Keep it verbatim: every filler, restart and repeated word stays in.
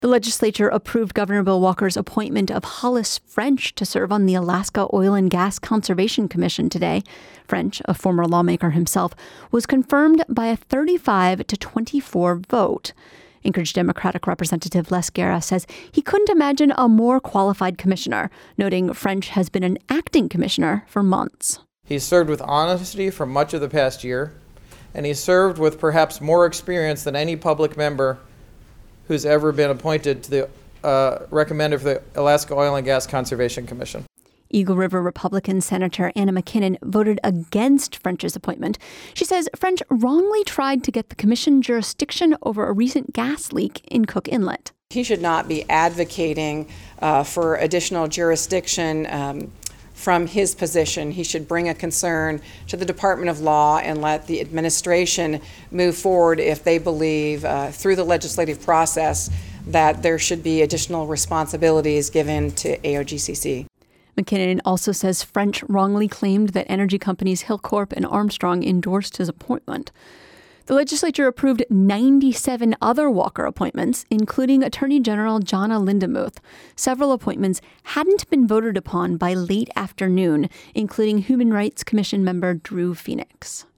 The legislature approved Governor Bill Walker's appointment of Hollis French to serve on the Alaska Oil and Gas Conservation Commission today. French, a former lawmaker himself, was confirmed by a thirty-five to twenty-four vote. Anchorage Democratic Representative Les Guerra says he couldn't imagine a more qualified commissioner, noting French has been an acting commissioner for months. He served with honesty for much of the past year, and he served with perhaps more experience than any public member who's ever been appointed to the uh, recommended for the Alaska Oil and Gas Conservation Commission. Eagle River Republican Senator Anna McKinnon voted against French's appointment. She says French wrongly tried to get the commission jurisdiction over a recent gas leak in Cook Inlet. He should not be advocating uh, for additional jurisdiction um, from his position. He should bring a concern to the Department of Law and let the administration move forward if they believe uh, through the legislative process that there should be additional responsibilities given to A O G C C. McKinnon also says French wrongly claimed that energy companies Hilcorp and Armstrong endorsed his appointment. The legislature approved ninety-seven other Walker appointments, including Attorney General Jonna Lindemuth. Several appointments hadn't been voted upon by late afternoon, including Human Rights Commission member Drew Phoenix.